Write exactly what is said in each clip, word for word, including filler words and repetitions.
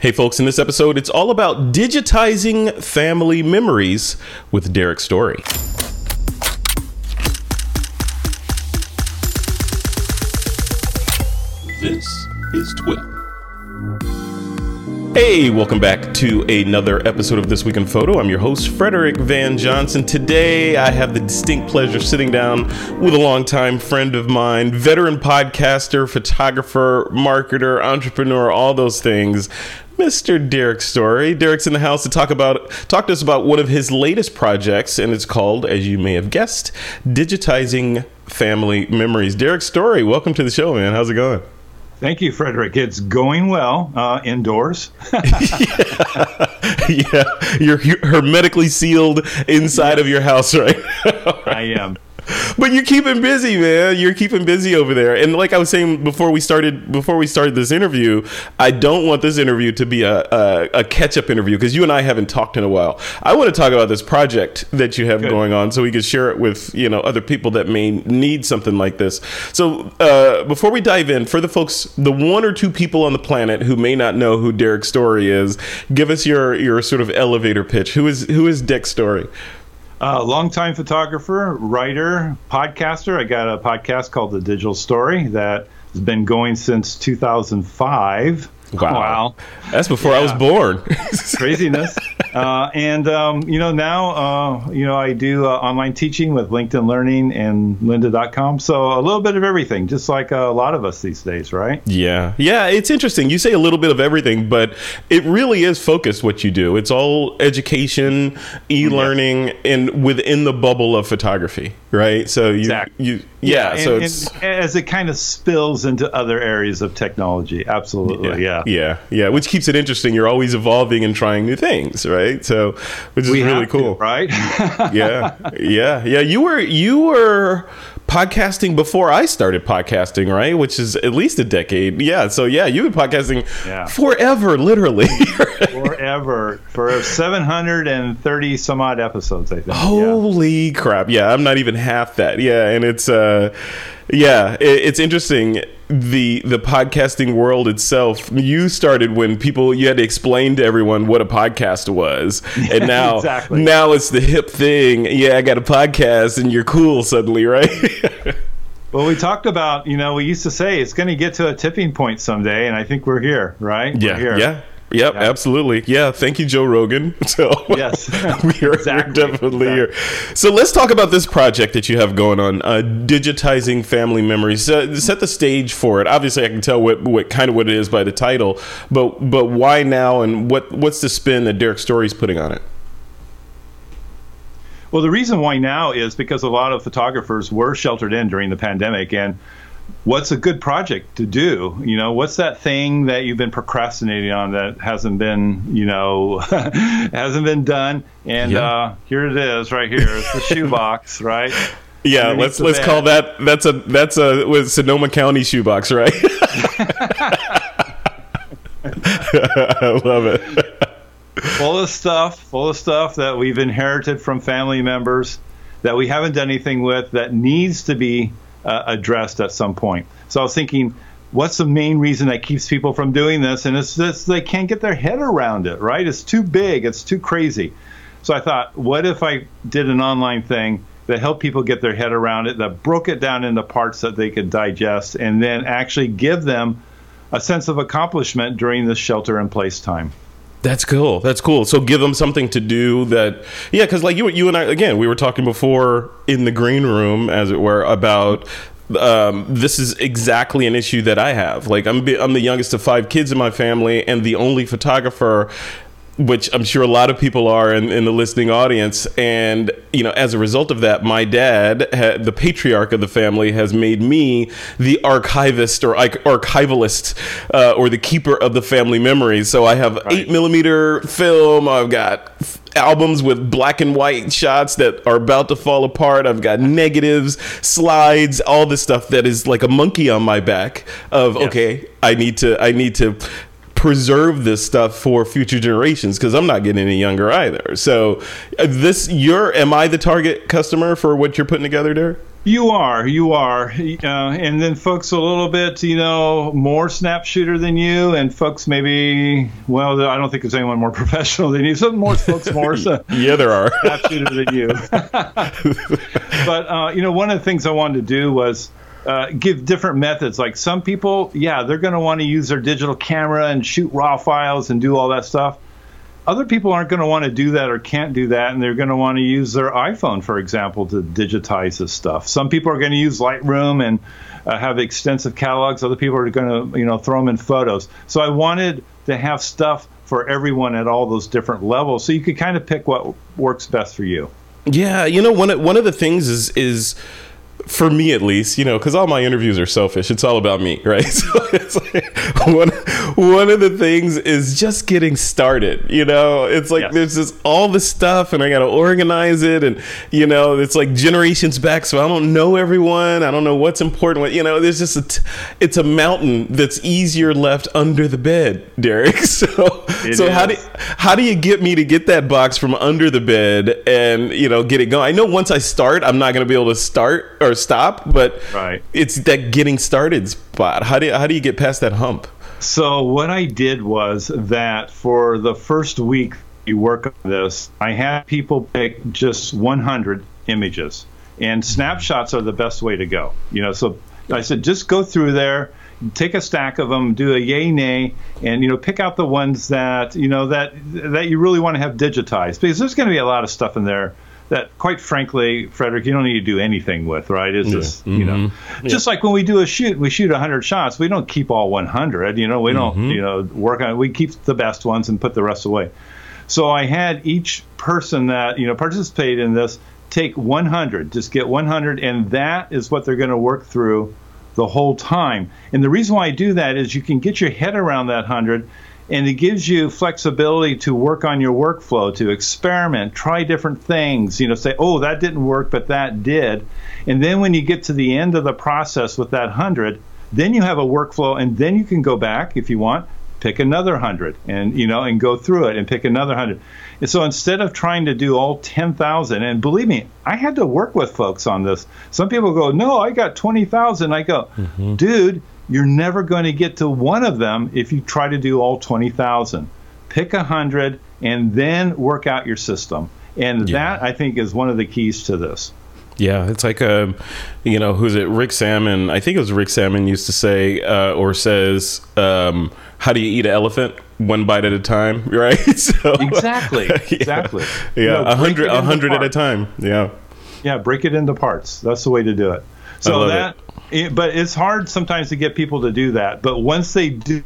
Hey folks, in this episode, it's all about digitizing family memories with Derek Story. This is T W I P. Hey, welcome back to another episode of This Week in Photo. I'm your host, Frederick Van Johnson. Today, I have the distinct pleasure of sitting down with a longtime friend of mine, veteran podcaster, photographer, marketer, entrepreneur, all those things, Mister Derek Story. Derek's in the house to talk about talk to us about one of his latest projects, and it's called, as you may have guessed, Digitizing Family Memories. Derek Story, welcome to the show, man. How's it going? Thank you, Frederick. It's going well uh, indoors. yeah. yeah, you're, you're hermetically sealed inside yes. of your house right now. I am. But you're keeping busy, man. You're keeping busy over there. And like I was saying before we started, before we started this interview, I don't want this interview to be a, a, a catch-up interview because you and I haven't talked in a while. I want to talk about this project that you have Good. going on so we can share it with, you know, other people that may need something like this. So uh, before we dive in, for the folks, the one or two people on the planet who may not know who Derek Story is, give us your, your sort of elevator pitch. Who is who is Derek Story? Uh, longtime photographer, writer, podcaster. I got a podcast called The Digital Story that has been going since two thousand five. Wow. wow. That's before yeah. I was born. Craziness. Uh, and, um, you know, now, uh, you know, I do uh, online teaching with LinkedIn Learning and lynda dot com. So a little bit of everything, just like a lot of us these days, right? Yeah. Yeah. It's interesting. You say a little bit of everything, but it really is focused what you do. It's all education, e-learning, yes. and within the bubble of photography, right? So you, exactly. you yeah. yeah so and, it's and as it kind of spills into other areas of technology. Absolutely. Yeah. Yeah. Yeah, yeah, which keeps it interesting. You're always evolving and trying new things, right? So, which is we really have cool, to, right? yeah, yeah, yeah. You were you were podcasting before I started podcasting, right? Which is at least a decade. Yeah. So yeah, you've been podcasting yeah. forever, literally. forever, for seven hundred thirty some odd episodes, I think. Holy yeah. crap! Yeah, I'm not even half that. Yeah, and it's uh, yeah, it, it's interesting. The the podcasting world itself, you started when people, you had to explain to everyone what a podcast was. And now, exactly. now it's the hip thing. Yeah, I got a podcast and you're cool suddenly, right? Well, we talked about, you know, we used to say it's going to get to a tipping point someday. And I think we're here, right? Yeah. We're here. Yeah. Yep, yeah. Absolutely. Yeah, thank you, Joe Rogan. So yes, we are exactly. definitely exactly. here. So let's talk about this project that you have going on, uh, digitizing family memories. Uh, set the stage for it. Obviously, I can tell what, what kind of what it is by the title, but but why now, and what what's the spin that Derek Story is putting on it? Well, the reason why now is because a lot of photographers were sheltered in during the pandemic, and what's a good project to do? You know, what's that thing that you've been procrastinating on that hasn't been, you know, hasn't been done? And yeah. uh, here it is, right here. It's the shoebox, right? Yeah, let's let's bed. call that. That's a that's a with Sonoma County shoebox, right? I love it. Full of stuff, full of stuff that we've inherited from family members that we haven't done anything with, that needs to be Uh, addressed at some point. So I was thinking, what's the main reason that keeps people from doing this? And it's just they can't get their head around it, right? It's too big. It's too crazy. So I thought, what if I did an online thing that helped people get their head around it, that broke it down into parts that they could digest, and then actually give them a sense of accomplishment during this shelter-in-place time. That's cool. That's cool. So give them something to do that. Yeah, because like you, you and I, again, we were talking before in the green room, as it were, about um, this is exactly an issue that I have. Like I'm, I'm the youngest of five kids in my family and the only photographer, which I'm sure a lot of people are in, in the listening audience. And, you know, as a result of that, my dad, ha- the patriarch of the family, has made me the archivist or arch- archivalist uh, or the keeper of the family memories. So I have right. eight millimeter film. I've got f- albums with black and white shots that are about to fall apart. I've got negatives, slides, all this stuff that is like a monkey on my back of, yes. okay, I need to, I need to preserve this stuff for future generations because I'm not getting any younger either. So uh, this, you're, am I the target customer for what you're putting together there? You are, you are, uh, and then folks a little bit, you know, more snap shooter than you, and folks maybe, well, I don't think there's anyone more professional than you. Some more folks more so yeah, there are snap shooter than you. But uh, you know, one of the things I wanted to do was uh, give different methods. Like some people, yeah, they're going to want to use their digital camera and shoot raw files and do all that stuff. Other people aren't going to want to do that or can't do that, and they're going to want to use their iPhone, for example, to digitize this stuff. Some people are going to use Lightroom and uh, have extensive catalogs. Other people are going to, you know, throw them in photos. So I wanted to have stuff for everyone at all those different levels, so you could kind of pick what works best for you. Yeah, you know, one of, one of the things is is. For me, at least, you know, because all my interviews are selfish. It's all about me, right? So it's like one, one of the things is just getting started, you know? It's like yes. There's just all this stuff and I got to organize it. And, you know, it's like generations back. So I don't know everyone. I don't know what's important. What, you know, there's just a, t- it's a mountain that's easier left under the bed, Derek. So, it so is. how do, how do you get me to get that box from under the bed and, you know, get it going? I know once I start, I'm not going to be able to start or stop, but right. It's that getting started spot. How do you, how do you get past that hump? So what I did was that for the first week you work on this, I had people pick just one hundred images, and snapshots are the best way to go. You know, so I said just go through there, take a stack of them, do a yay nay, and you know pick out the ones that you know that that you really want to have digitized, because there's going to be a lot of stuff in there that, quite frankly, Frederick, you don't need to do anything with, right? It's just, yeah. you know, mm-hmm. just yeah. like when we do a shoot, we shoot one hundred shots. We don't keep all one hundred, you know, we don't, mm-hmm. you know, work on it. We keep the best ones and put the rest away. So I had each person that, you know, participated in this take one hundred, just get one hundred, and that is what they're going to work through the whole time. And the reason why I do that is you can get your head around that one hundred, and it gives you flexibility to work on your workflow, to experiment, try different things, you know, say, oh, that didn't work, but that did. And then when you get to the end of the process with that one hundred, then you have a workflow, and then you can go back, if you want, pick another one hundred and, you know, and go through it and pick another one hundred. And so instead of trying to do all ten thousand, and believe me, I had to work with folks on this. Some people go, no, I got twenty thousand. I go, mm-hmm. dude, you're never going to get to one of them if you try to do all twenty thousand. Pick one hundred and then work out your system. And yeah. that, I think, is one of the keys to this. Yeah, it's like, a, you know, who's it? Rick Salmon. I think it was Rick Salmon used to say uh, or says, um, how do you eat an elephant? One bite at a time, right? So, exactly, exactly. Yeah, yeah. a hundred, a hundred at a time. Yeah. Yeah, break it into parts. That's the way to do it. So that, it. It, but it's hard sometimes to get people to do that. But once they do,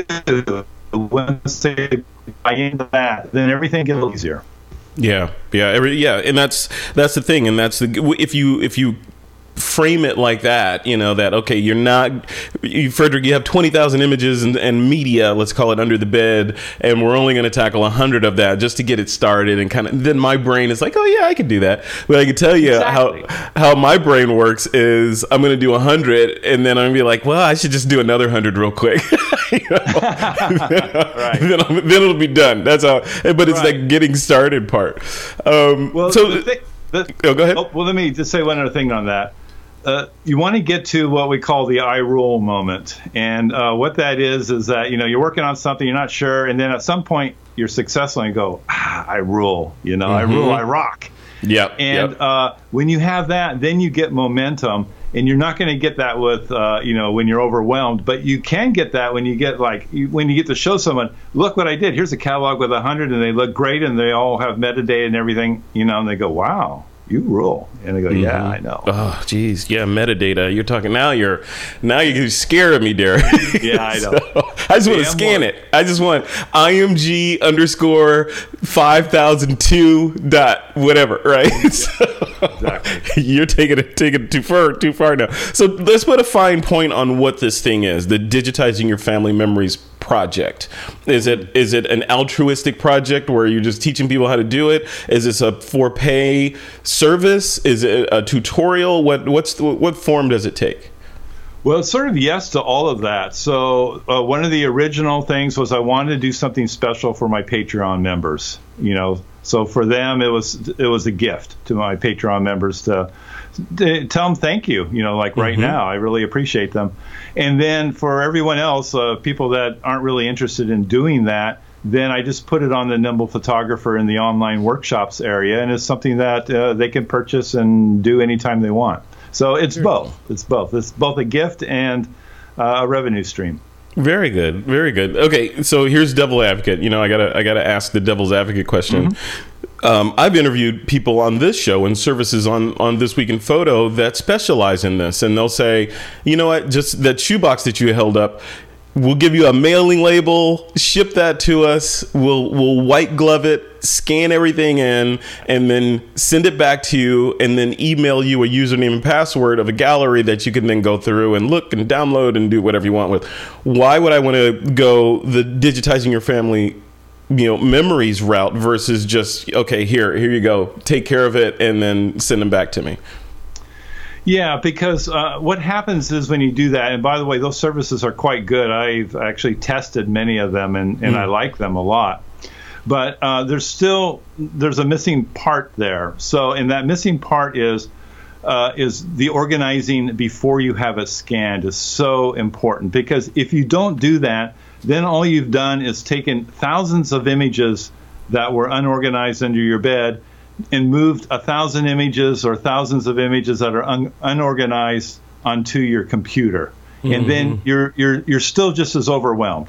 once they buy into that, then everything gets a little easier. Yeah, yeah, every yeah, and that's that's the thing, and that's the if you if you frame it like that, you know, that, okay, you're not, you, Frederick, you have twenty thousand images and, and media, let's call it, under the bed, and we're only going to tackle one hundred of that just to get it started, and kind of, then my brain is like, oh yeah, I could do that. But I can tell you exactly. how how my brain works is I'm going to do one hundred, and then I'm going to be like, well, I should just do another one hundred real quick. You know? Right. then, then it'll be done. That's how, but it's right. that getting started part. Um, well, so, the thing, the, oh, go ahead. Oh, well, let me just say one other thing on that. Uh, you want to get to what we call the I rule moment. And uh, what that is, is that, you know, you're working on something, you're not sure, and then at some point you're successful and you go, ah, I rule, you know, mm-hmm. I rule, I rock. Yeah. And yep. uh, when you have that, then you get momentum, and you're not going to get that with, uh, you know, when you're overwhelmed, but you can get that when you get like, you, when you get to show someone, look what I did. Here's a catalog with a hundred, and they look great, and they all have metadata and everything, you know, and they go, wow. You rule, and I go, yeah, mm-hmm. I know. Oh, geez, yeah, metadata. You're talking now. You're now you're scaring me, Derek. Yeah, I know. So, I just want to scan it. I just want I M G underscore five thousand two dot whatever, right? So, exactly. You're taking it taking it too far too far now. So let's put a fine point on what this thing is. The Digitizing Your Family Memories project. Is it is it an altruistic project where you're just teaching people how to do it? Is this a for pay service? Is it a tutorial? What what's the, what form does it take? Well, it's sort of yes to all of that. So uh, one of the original things was I wanted to do something special for my Patreon members. You know, so for them it was it was a gift to my Patreon members to t- tell them thank you. You know, like right Mm-hmm. now, I really appreciate them. And then for everyone else, uh, people that aren't really interested in doing that, then I just put it on the Nimble Photographer in the online workshops area, and it's something that uh, they can purchase and do anytime they want. So it's both. It's both. It's both a gift and uh, a revenue stream. Very good, very good. Okay, so here's devil advocate. You know, I gotta, I gotta ask the devil's advocate question. Mm-hmm. Um, I've interviewed people on this show and services on on This Week in Photo that specialize in this, and they'll say, you know what, just that shoebox that you held up, we'll give you a mailing label, ship that to us. We'll we'll white glove it, scan everything in, and then send it back to you, and then email you a username and password of a gallery that you can then go through and look and download and do whatever you want with. Why would I want to go the digitizing your family, you know, memories route versus just, okay, here, here you go, take care of it, and then send them back to me? Yeah, because uh, what happens is when you do that, and by the way, those services are quite good. I've actually tested many of them, and, and mm. I like them a lot. But uh, there's still, there's a missing part there. So, and that missing part is, uh, is the organizing before you have it scanned is so important. Because if you don't do that, then all you've done is taken thousands of images that were unorganized under your bed and moved a thousand images or thousands of images that are un- unorganized onto your computer. Mm-hmm. And then you're you're you're still just as overwhelmed.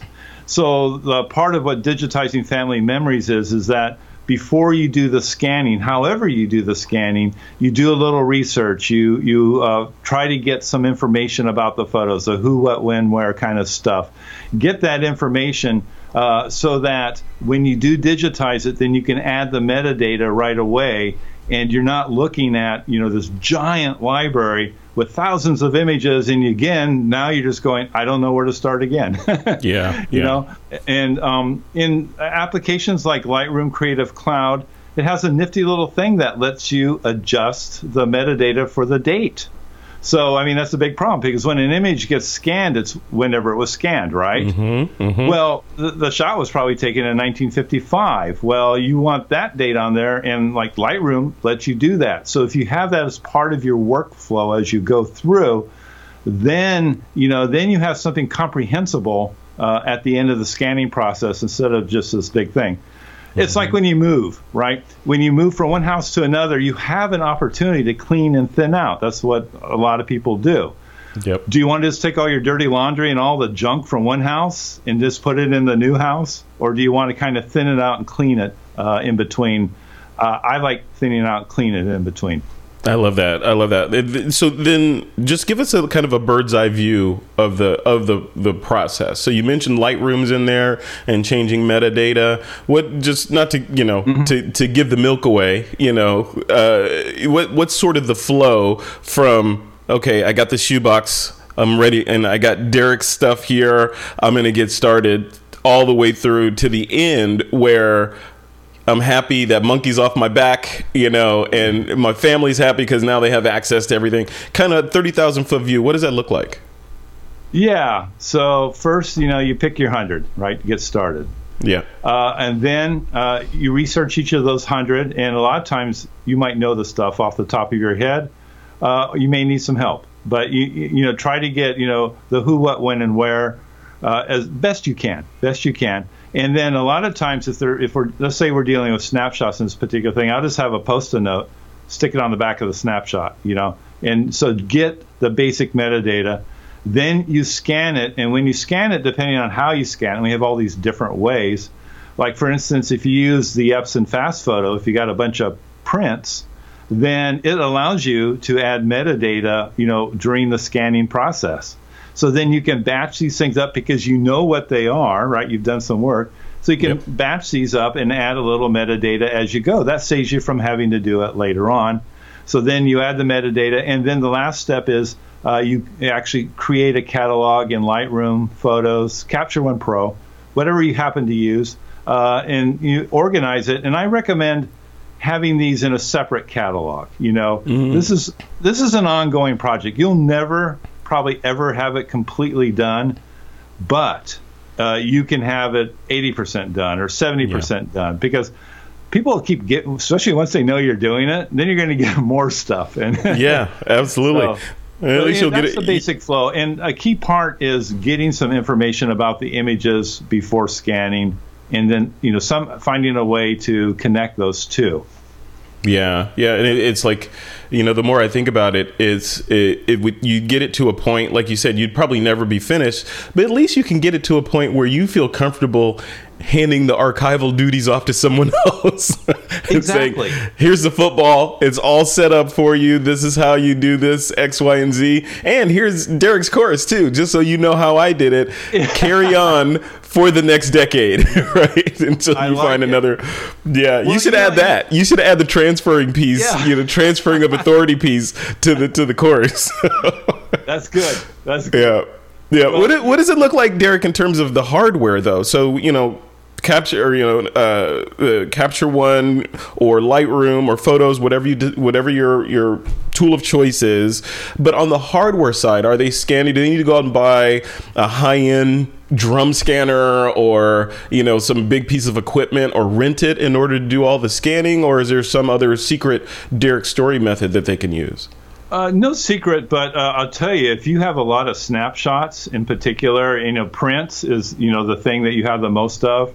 So the part of what digitizing family memories is is that before you do the scanning, however you do the scanning, you do a little research. You you uh, try to get some information about the photos, the who, what, when, where kind of stuff. Get that information uh, so that when you do digitize it, then you can add the metadata right away, and you're not looking at, you know, this giant library with thousands of images, and again, now you're just going, I don't know where to start again. yeah, you yeah. know, and um, in applications like Lightroom Creative Cloud, it has a nifty little thing that lets you adjust the metadata for the date. So, I mean, that's a big problem, because when an image gets scanned, it's whenever it was scanned, right? Mm-hmm, mm-hmm. Well, the, the shot was probably taken in nineteen fifty-five. Well, you want that date on there, and like Lightroom lets you do that. So if you have that as part of your workflow as you go through, then, you know, then you have something comprehensible uh, at the end of the scanning process instead of just this big thing. It's like when you move, right? When you move from one house to another, you have an opportunity to clean and thin out. That's what a lot of people do. Yep. Do you want to just take all your dirty laundry and all the junk from one house and just put it in the new house? Or do you want to kind of thin it out and clean it uh, in between? Uh, I like thinning it out and clean it in between. I love that. I love that. So then just give us a kind of a bird's eye view of the of the, the process. So you mentioned Lightroom's in there and changing metadata. What, just not to, you know, mm-hmm. to, to give the milk away, you know, uh, what what's sort of the flow from, okay, I got the shoebox, I'm ready, and I got Derek's stuff here, I'm going to get started, all the way through to the end where I'm happy that monkey's off my back, you know, and my family's happy because now they have access to everything. Kind of thirty thousand foot view. What does that look like? Yeah. So first, you know, you pick your hundred, right, to get started. Yeah. Uh, and then uh, you research each of those hundred, and a lot of times you might know the stuff off the top of your head. Uh, you may need some help, but you you know try to get you know the who, what, when, and where uh, as best you can, best you can. And then a lot of times, if they're if we're let's say we're dealing with snapshots in this particular thing, I'll just have a post-it note, stick it on the back of the snapshot, you know, and so get the basic metadata. Then you scan it, and when you scan it, depending on how you scan it, we have all these different ways. Like for instance, if you use the Epson Fast Photo, if you got a bunch of prints, then it allows you to add metadata, you know, during the scanning process. So then you can batch these things up because you know what they are, right? You've done some work. So you can yep. batch these up and add a little metadata as you go. That saves you from having to do it later on. So then you add the metadata, and then the last step is uh, you actually create a catalog in Lightroom, Photos, Capture One Pro, whatever you happen to use, uh, and you organize it. And I recommend having these in a separate catalog. You know, mm-hmm. this is this is an ongoing project. You'll never probably ever have it completely done, but uh, you can have it eighty percent done or seventy percent yeah. done, because people keep getting, especially once they know you're doing it, then you're going to get more stuff. And yeah, absolutely. So, At so, least yeah, you'll that's get it. the basic flow. And a key part is getting some information about the images before scanning, and then, you know, some finding a way to connect those two. Yeah, yeah, and it, it's like, you know, the more I think about it, it's it, it would you get it to a point, like you said, you'd probably never be finished, but at least you can get it to a point where you feel comfortable handing the archival duties off to someone else. Exactly. Saying, here's the football. It's all set up for you. This is how you do this, X, Y, and Z. And here's Derek's chorus, too, just so you know how I did it. Carry on for the next decade, right? Until I you like find it. another. Yeah, Well, you should you know, add that. You should add the transferring piece, Yeah. you know, transferring of authority piece to the to the chorus. That's good. That's good. Yeah. Yeah. Well, what, it, what does it look like, Derek, in terms of the hardware, though? So, you know, capture, or, you know, uh, uh, Capture One or Lightroom or Photos, whatever you do, whatever your your tool of choice is. But on the hardware side, are they scanning? Do they need to go out and buy a high-end drum scanner or, you know, some big piece of equipment, or rent it in order to do all the scanning? Or is there some other secret Derek Story method that they can use? Uh, no secret, but uh, I'll tell you, if you have a lot of snapshots in particular, you know, prints is, you know, the thing that you have the most of.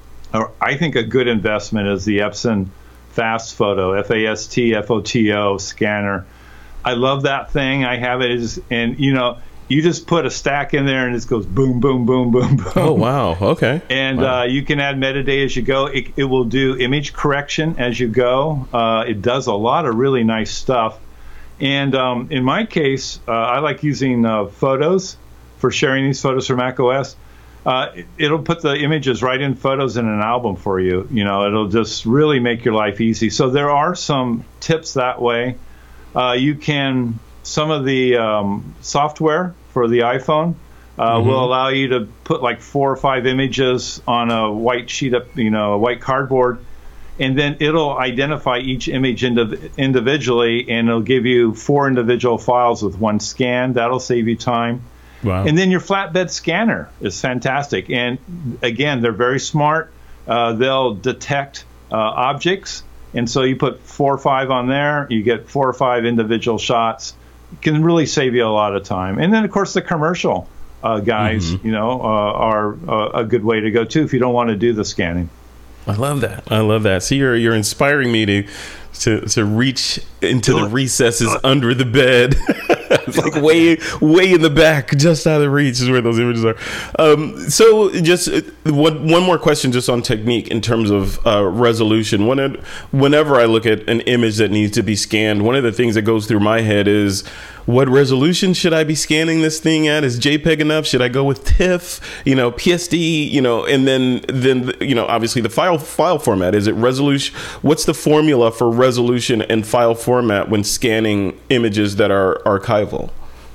Or I think a good investment is the Epson Fast Photo, F A S T F O T O scanner. I love that thing. I have it, as, and, you know, you just put a stack in there and it just goes boom, boom, boom, boom, boom. Oh, wow. Okay. And Wow. uh, you can add metadata as you go. It, it will do image correction as you go. Uh, it does a lot of really nice stuff. And um, in my case, uh, I like using uh, Photos for sharing these photos for macOS. Uh, it, it'll put the images right in Photos in an album for you. You know, it'll just really make your life easy. So there are some tips that way. Uh, you can, some of the um, software for the iPhone uh, Mm-hmm. will allow you to put like four or five images on a white sheet of, you know, a white cardboard. And then it'll identify each image indiv- individually, and it'll give you four individual files with one scan. That'll save you time. Wow. And then your flatbed scanner is fantastic. And again, they're very smart. Uh, they'll detect uh, objects. And so you put four or five on there, you get four or five individual shots. It can really save you a lot of time. And then, of course, the commercial uh, guys, Mm-hmm. you know, uh, are uh, a good way to go, too, if you don't want to do the scanning. I love that. I love that. See, you're you're inspiring me to to, to reach into the recesses under the bed. It's like way way in the back, just out of reach is where those images are. Um, so, just uh, one one more question, just on technique in terms of uh, resolution. When it, whenever I look at an image that needs to be scanned, one of the things that goes through my head is, what resolution should I be scanning this thing at? Is JPEG enough? Should I go with TIFF? You know, P S D? You know, and then then you know, obviously the file file format. Is it resolution? What's the formula for resolution and file format when scanning images that are archival?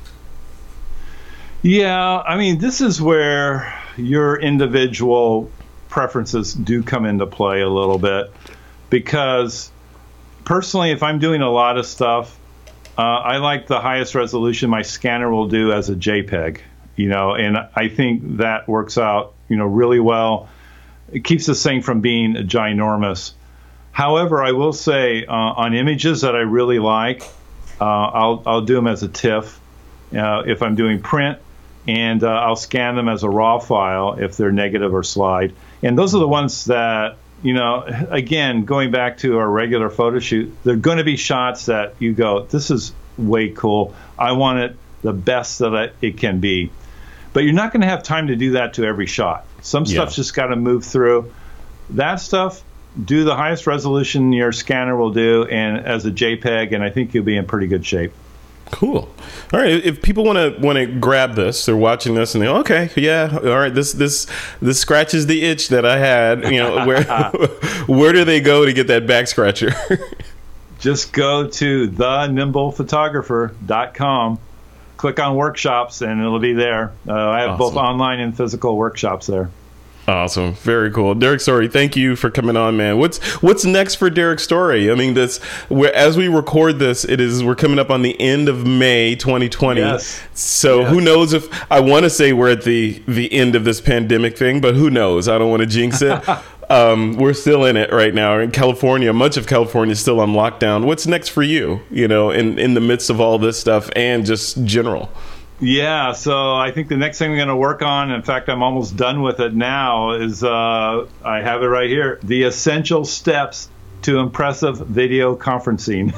Yeah, I mean, this is where your individual preferences do come into play a little bit, because personally, if I'm doing a lot of stuff, uh, I like the highest resolution my scanner will do as a JPEG, you know, and I think that works out, you know, really well. It keeps this thing from being ginormous. However, I will say uh, on images that I really like, uh, I'll, I'll do them as a TIFF uh, if I'm doing print, and uh, I'll scan them as a RAW file if they're negative or slide. And those are the ones that, you know, again, going back to our regular photo shoot, they're going to be shots that you go, this is way cool. I want it the best that it can be. But you're not going to have time to do that to every shot. Some Yeah. stuff's just got to move through. That stuff, do the highest resolution your scanner will do, and as a JPEG, and I think you'll be in pretty good shape. Cool. All right. If people want to want to grab this, they're watching this and they go, okay, yeah, all right. This this this scratches the itch that I had. You know, where where do they go to get that back scratcher? Just go to the nimble photographer dot com, click on workshops, and it'll be there. Uh, I have both Awesome. online and physical workshops there. Awesome. Very cool. Derek Story, thank you for coming on, man. What's what's next for Derek Story? I mean, this we're, as we record this, it is we're coming up on the end of May twenty twenty. Yes. So Yes. who knows if I want to say we're at the the end of this pandemic thing, but who knows? I don't want to jinx it. Um, we're still in it right now in California. Much of California is still on lockdown. What's next for you, you know, in, in the midst of all this stuff and just general? Yeah, so I think the next thing I'm going to work on, in fact, I'm almost done with it now, is uh, I have it right here, the essential steps to impressive video conferencing.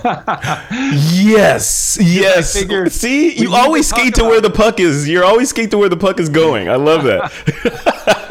Yes, yes. Figured See, you always skate to where the puck is. You're always skate to where the puck is going. I love that.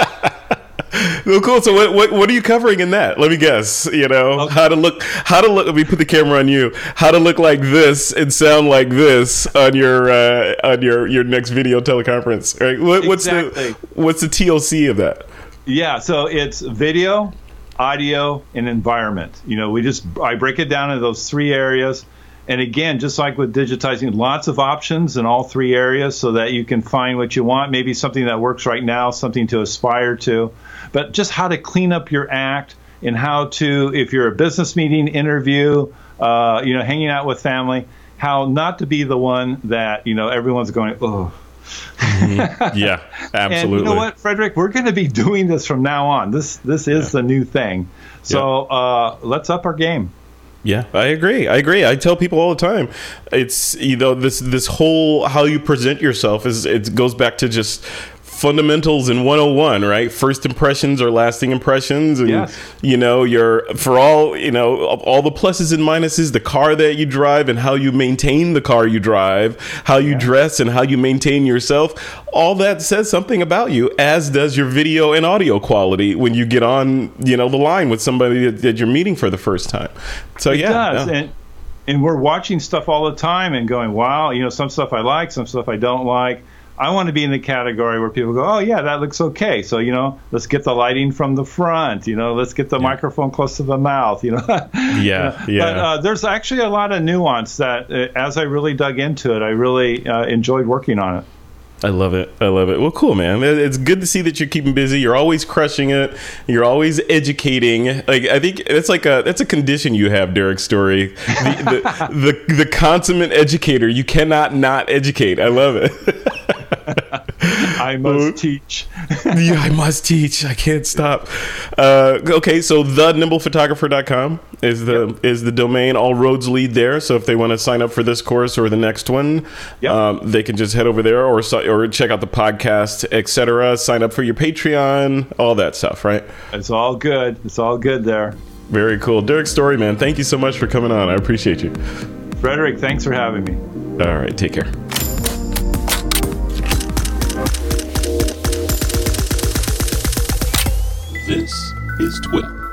Well, cool. So what, what what are you covering in that? Let me guess. You know, okay. how to look, how to look. Let me put the camera on you. How to look like this and sound like this on your uh, on your, your next video teleconference. Right? What, what's exactly. the what's the T L C of that? Yeah. So it's video, audio, and environment. You know, we just I break it down into those three areas. And again, just like with digitizing, lots of options in all three areas so that you can find what you want, maybe something that works right now, something to aspire to, but just how to clean up your act and how to, if you're a business meeting, interview, uh, you know, hanging out with family, how not to be the one that, you know, everyone's going, oh. Mm-hmm. Yeah, absolutely. And you know what, Frederick, we're going to be doing this from now on. This, this is yeah. the new thing. So yeah. uh, let's up our game. Yeah, I agree. I agree. I tell people all the time, it's, you know, this this whole how you present yourself is, it goes back to just fundamentals in one oh one, right? First impressions are lasting impressions, and yes. you know, you're for all, you know, all the pluses and minuses, the car that you drive and how you maintain the car you drive, how you yeah. dress and how you maintain yourself, all that says something about you, as does your video and audio quality when you get on, you know, the line with somebody that, that you're meeting for the first time. So it yeah, does. yeah. And, and we're watching stuff all the time and going, wow, you know, some stuff I like, some stuff I don't like. I want to be in the category where people go, oh, yeah, that looks okay. So, you know, let's get the lighting from the front. You know, let's get the yeah. microphone close to the mouth, you know. yeah, yeah. But uh, there's actually a lot of nuance that uh, as I really dug into it, I really uh, enjoyed working on it. I love it. I love it. Well, cool, man. It's good to see that you're keeping busy. You're always crushing it. You're always educating. Like, I think it's like a that's a condition you have, Derek Story. The the, the, the consummate educator. You cannot not educate. I love it. I must teach. Yeah, I must teach. I can't stop. Uh, okay, so the nimble photographer dot com is the yep. is the domain. All roads lead there. So if they want to sign up for this course or the next one, yep. um, they can just head over there or or check out the podcast, et cetera. Sign up for your Patreon, all that stuff, right? It's all good. It's all good there. Very cool. Derek Story, man, thank you so much for coming on. I appreciate you. Frederick, thanks for having me. All right, take care. This is Twip.